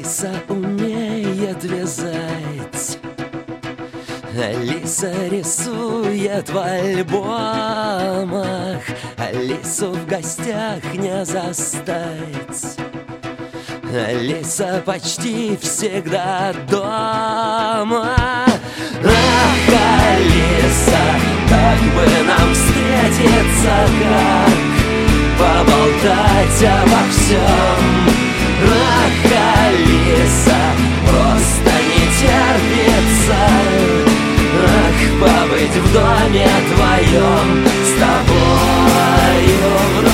Алиса умеет вязать, Алиса рисует в альбомах, Алису в гостях не застать. Алиса почти всегда дома. Ах, Алиса, как бы нам встретиться, как поболтать обо всем. Ах, Алиса, просто не терпится, ах, побыть в доме твоем с тобою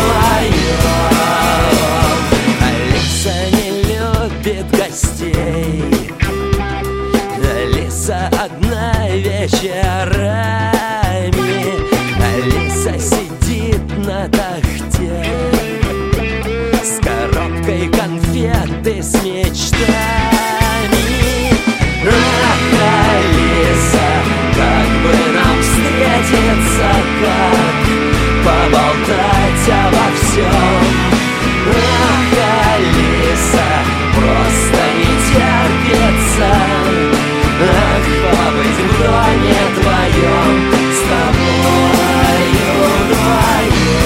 вдвоем. Алиса не любит гостей, Алиса одна вечерами, Алиса сидит на тахте с коробкой конфеты с мечтами. Ах, Алиса, как бы нам встретиться, как поболтать обо всем. Ах, Алиса, просто не терпится, ах, побыть в доме твоем с тобою вдвоем.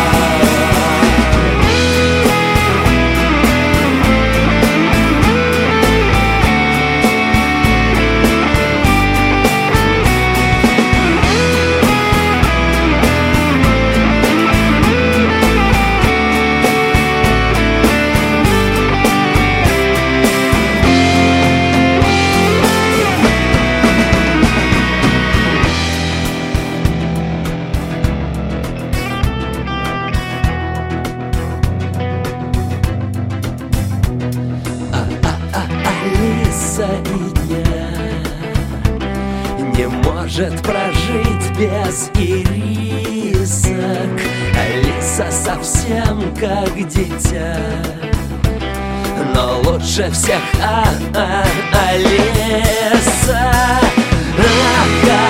Алиса и дня не может прожить без ирисок. Алиса совсем как дитя, но лучше всех Алиса. Ах,